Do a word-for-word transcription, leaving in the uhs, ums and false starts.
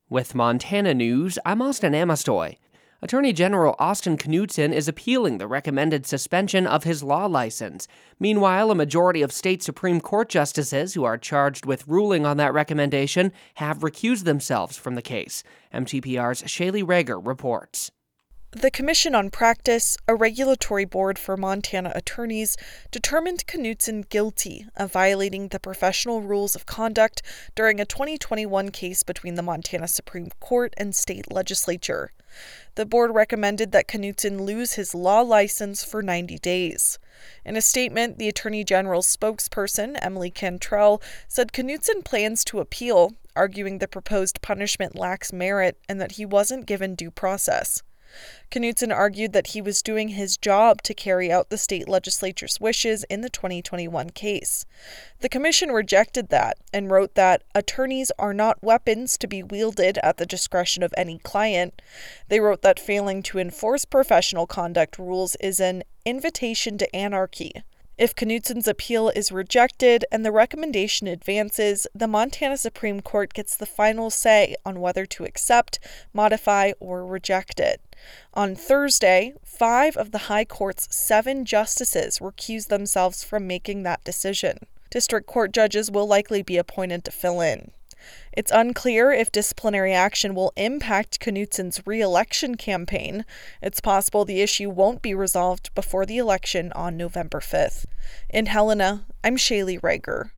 With Montana News, I'm Austin Amestoy. Attorney General Austin Knudsen is appealing the recommended suspension of his law license. Meanwhile, a majority of state Supreme Court justices who are charged with ruling on that recommendation have recused themselves from the case. M T P R's Shaylee Rager reports. The Commission on Practice, a regulatory board for Montana attorneys, determined Knudsen guilty of violating the professional rules of conduct during a twenty twenty-one case between the Montana Supreme Court and state legislature. The board recommended that Knudsen lose his law license for ninety days. In a statement, the Attorney General's spokesperson, Emily Cantrell, said Knudsen plans to appeal, arguing the proposed punishment lacks merit and that he wasn't given due process. Knudsen argued that he was doing his job to carry out the state legislature's wishes in the twenty twenty-one case. The commission rejected that and wrote that attorneys are not weapons to be wielded at the discretion of any client. They wrote that failing to enforce professional conduct rules is an invitation to anarchy. If Knudsen's appeal is rejected and the recommendation advances, the Montana Supreme Court gets the final say on whether to accept, modify, or reject it. On Thursday, five of the High Court's seven justices recused themselves from making that decision. District court judges will likely be appointed to fill in. It's unclear if disciplinary action will impact Knudsen's re-election campaign. It's possible the issue won't be resolved before the election on November fifth. In Helena, I'm Shaylee Rager.